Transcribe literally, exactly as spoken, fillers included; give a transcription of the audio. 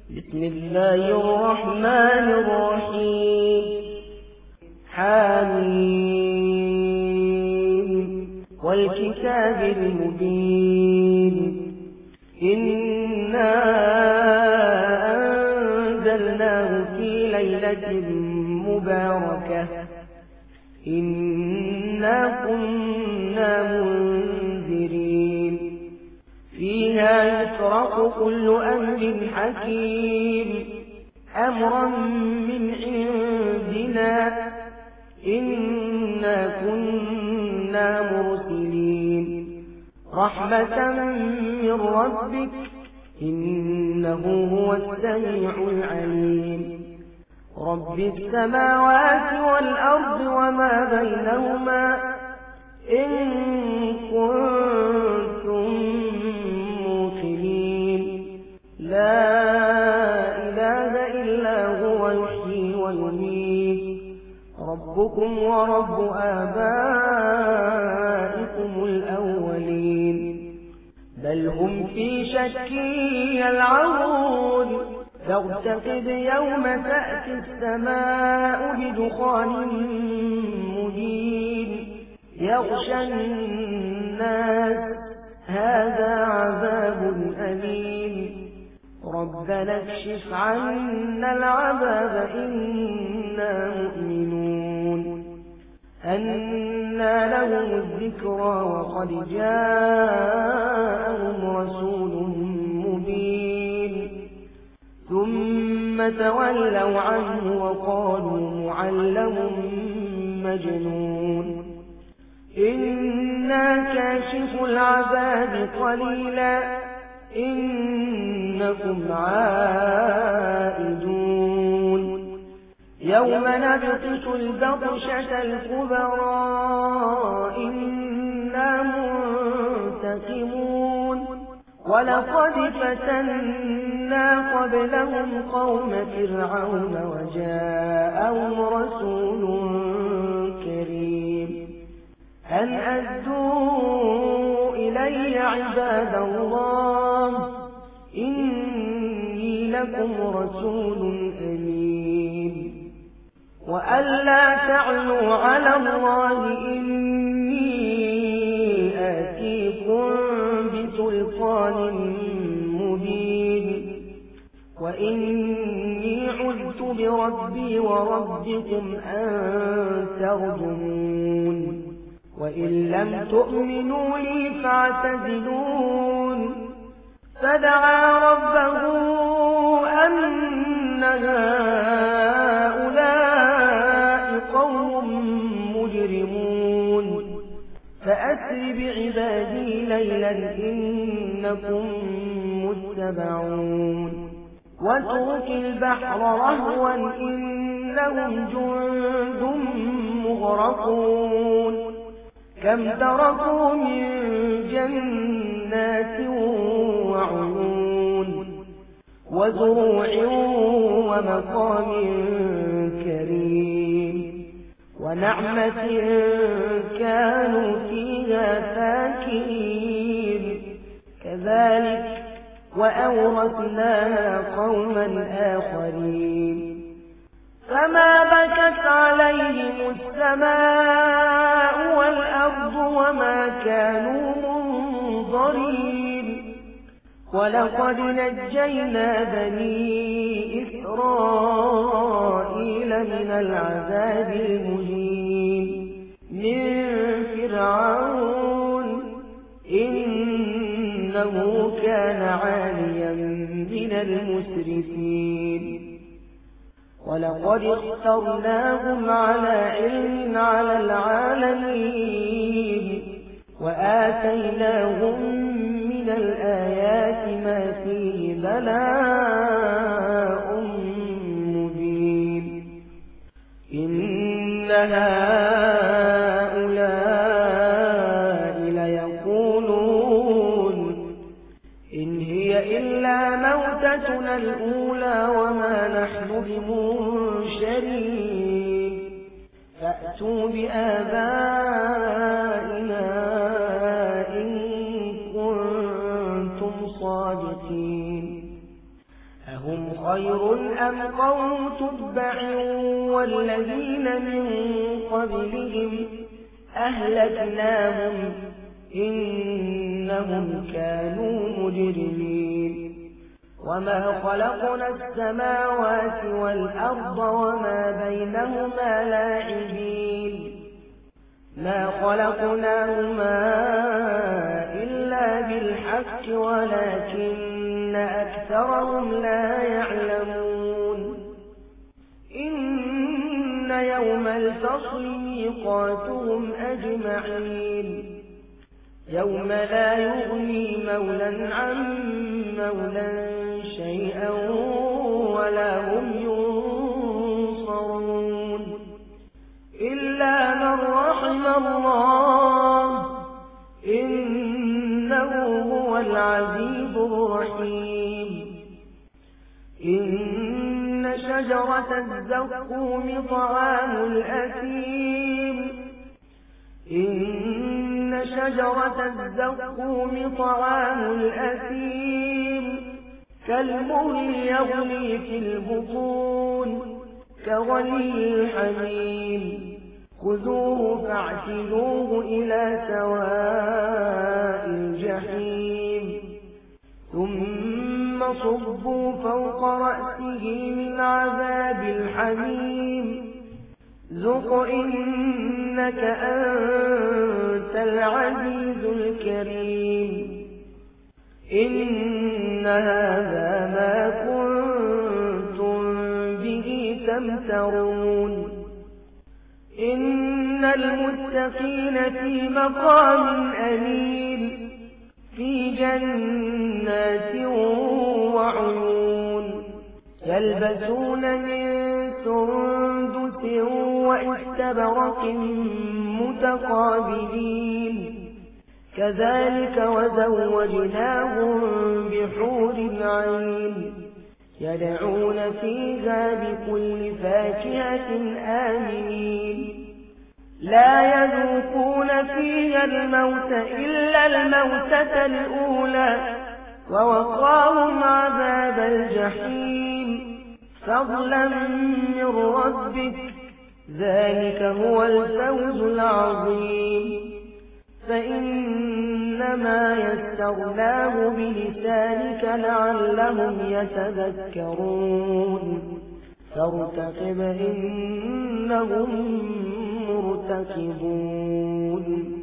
بسم الله الرحمن الرحيم حميم والكتاب المبين إنا أنزلناه في ليلة مباركة إنا كنا منذرين فيها يفرق كل أمر حكيم أمرا من عندنا إنا كنا مرسلين رحمة من ربك إنه هو السميع العليم رب السماوات والأرض وما بينهما إن كنتم موقنين لا إله إلا هو يحيي ويميت ربكم ورب آبائكم الأولين بل هم في شك يلعبون فارتقب يوم تأتي السماء بدخان مبين يغشى الناس هذا عذاب أليم ربنا اكشف عنا العذاب إنا مؤمنون أنى لهم الذكرى وقد جاءهم رسول مبين ثم تولوا عنه وقالوا معلم مجنون إنا كاشف العذاب قليلا إنكم عائدون يوم نبطش البطشة الكبرى إنا منتقمون ولقد فتنا قبلهم قوم فرعون وجاءهم رسول كريم أن أدوا إلي عباد الله إني لكم رسول أمين وأن لا تعلوا على الله إني آتيكم بسلطان مبين وإني عذت بربي وربكم أن ترجمون وإن لم تؤمنوا لي فاعتزلون فدعا ربه أن هؤلاء قوم مجرمون فأسر بعبادي ليلا إنكم متبعون واترك البحر رهوا إنهم جند مغرقون كم تركوا من جنات وعيون وزروع ومقام كريم ونعمة كانوا فيها فاكهين كذلك وأورثناها قوما آخرين فما بكت عليهم السماء والأرض وما كانوا منظرين ولقد نجينا بني إسرائيل من العذاب المهين من فرعون إنه كان عاليا من المسرفين ولقد اخترناهم على علم على العالمين وآتيناهم من الآيات ما فيه بلاء مبين إن هؤلاء ليقولون إن هي إلا موتتنا الأولى وما نحن بمنشرين فأتوا بآبائنا إن كنتم صادقين أهم خير أم قوم تبع والذين من قبلهم أهلكناهم إنهم كانوا مجرمين وما خلقنا السماوات والأرض وما بينهما لاعبين ما خلقناهما إلا بالحق ولكن أكثرهم لا يعلمون إن يوم الفصل ميقاتهم أجمعين يوم لا يغني مولا عن مولا شيئا ولا هم ينصرون إلا من رحم الله إنه هو العزيز الرحيم إن شجرة الزقوم طعام الأثيم إن شجرة الزقوم طعام الأثيم كالمهل يغلي في البطون كغلي الحميم خذوه فاعتلوه إلى سواء الجحيم ثم صبوا فوق رأسه من عذاب الحميم ذق إنك أنت العزيز الكريم إن هذا ما كنتم به تمترون إن المتقين في مقام أمين في جنات وعيون يلبسون من سندس واستبرق متقابلين كذلك وزوجناهم بحور عين يدعون فيها بكل فاكهة آمنين لا يذوقون فيها الموت إلا الموتة الأولى ووقاهم عذاب الجحيم فضلا من ربك ذلك هو الفوز العظيم فإنما يسرناه بلسانك لعلهم يتذكرون فارتقب إنهم مرتقبون